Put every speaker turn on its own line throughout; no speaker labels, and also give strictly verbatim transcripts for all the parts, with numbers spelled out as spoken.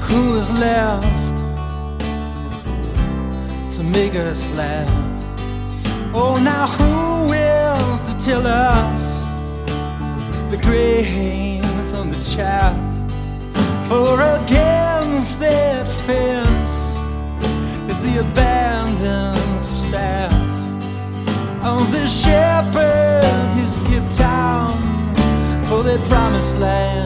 Who is left to make us laugh? Oh, now who wills to tell us the grain from the chaff? For against that fence is the abandoned staff of the shepherd who skipped town for their promised land.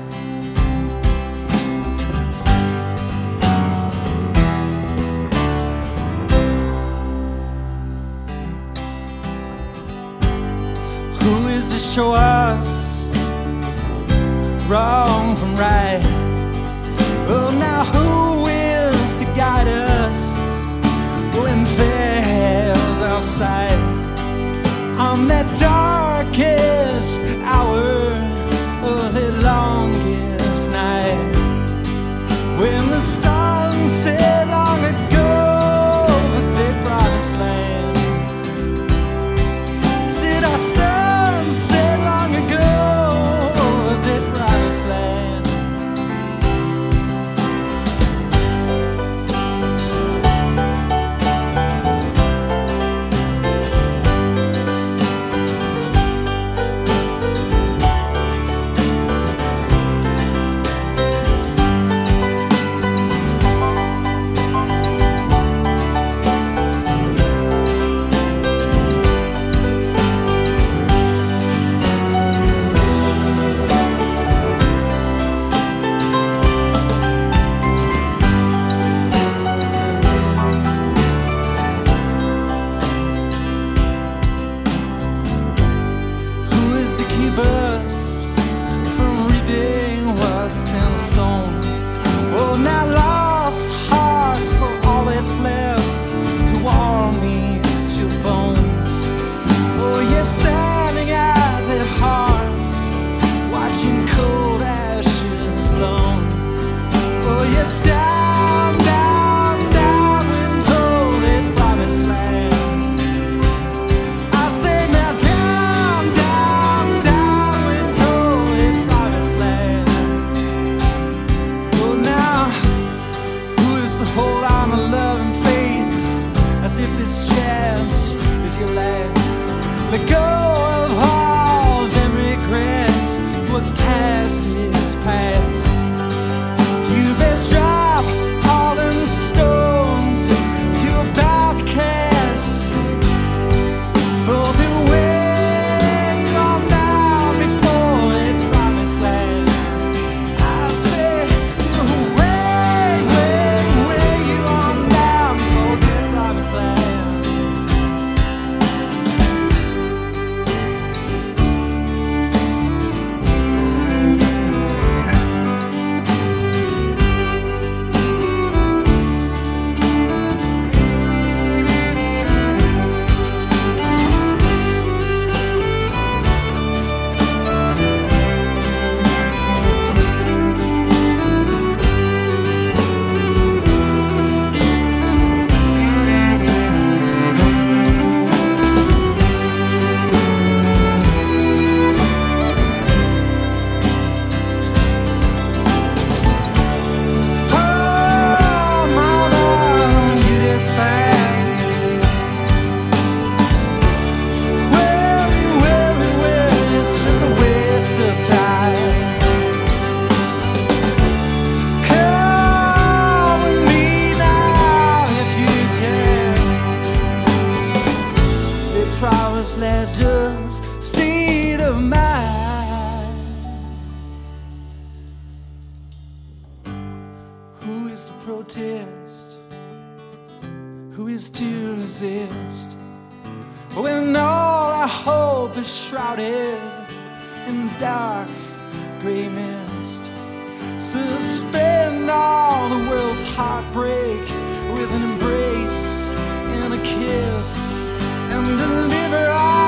Who is to show us wrong from right? Oh, now who is to guide us when fails our sight? On that darkest hour of the longest night, when the sun set long ago with their promised land. Did our sun set long ago with their promised land? Us from reaping what's been sown. Oh, now lost hearts are all that's left to warm these chill bones. Oh, you're standing at that hearth, watching cold ashes blown. Oh, yes, down, down, down into that promised land. I say now, down, down, down into that promised land. Oh, now, who is to hold on to love and faith as if this chance is your last? Let go of all them regrets. What's past is past. You best drop all them stones you're about to cast, for the way on down before that promised land. I say, way, way, way you on down before that promised land. Let's just state of mind. Who is to protest? Who is to resist when all our hope is shrouded in dark gray mist? Suspend all the world's heartbreak with an embrace and a kiss, and deliver all